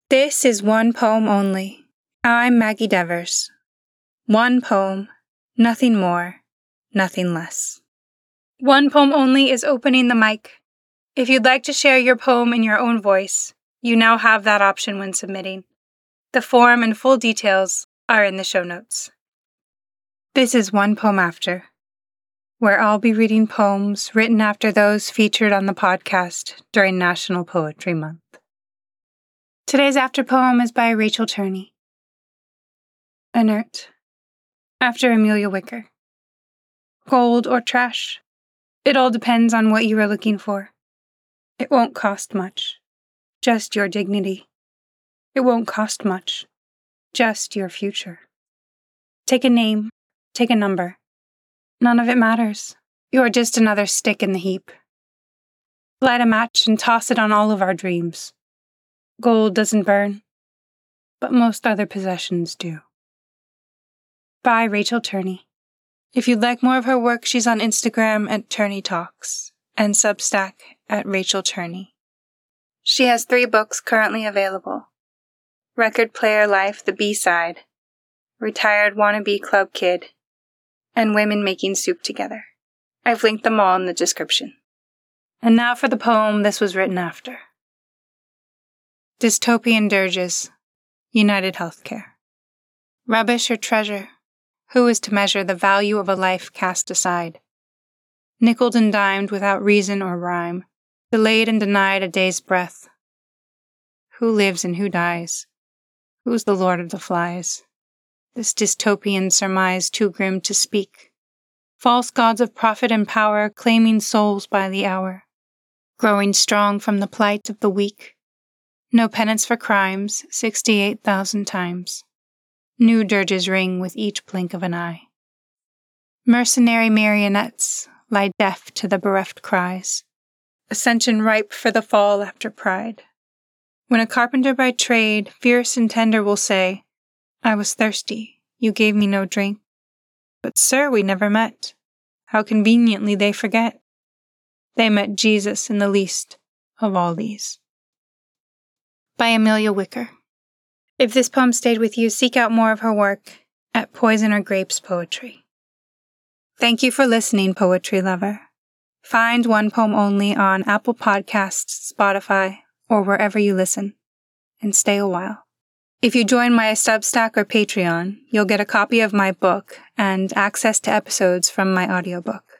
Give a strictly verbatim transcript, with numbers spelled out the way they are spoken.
This is one poem only. I'm Maggie Devers. One poem, nothing more, nothing less. One poem only is opening the mic. If you'd like to share your poem in your own voice, you now have that option when submitting. The form and full details are in the show notes. This is One Poem After, where I'll be reading poems written after those featured on the podcast during National Poetry Month. Today's after poem is by Rachel Turney. Inert, after Amelia Wicker. Gold or trash, it all depends on what you are looking for. It won't cost much, just your dignity. It won't cost much, just your future. Take a name, take a number. None of it matters. You're just another stick in the heap. Light a match and toss it on all of our dreams. Gold doesn't burn, but most other possessions do. By Rachel Turney. If you'd like more of her work, she's on Instagram at Turney Talks and Substack at Rachel Turney. She has three books currently available. Record Player Life, the B-Side, Retired Wannabe Club Kid, and Women Making Soup Together. I've linked them all in the description. And now for the poem this was written after. Dystopian Dirges, United Healthcare. Rubbish or treasure? Who is to measure the value of a life cast aside? Nickeled and dimed without reason or rhyme, delayed and denied a day's breath. Who lives and who dies? Who's the lord of the flies? This dystopian surmise too grim to speak. False gods of profit and power claiming souls by the hour. Growing strong from the plight of the weak. No penance for crimes, sixty-eight thousand times. New dirges ring with each blink of an eye. Mercenary marionettes lie deaf to the bereft cries. Ascension ripe for the fall after pride. When a carpenter by trade, fierce and tender, will say, I was thirsty, you gave me no drink. But sir, we never met. How conveniently they forget. They met Jesus in the least of all these. By Amelia Wicker. If this poem stayed with you, seek out more of her work at Poison or Grapes Poetry. Thank you for listening, poetry lover. Find One Poem Only on Apple Podcasts, Spotify, or wherever you listen, and stay a while. If you join my Substack or Patreon, you'll get a copy of my book and access to episodes from my audiobook.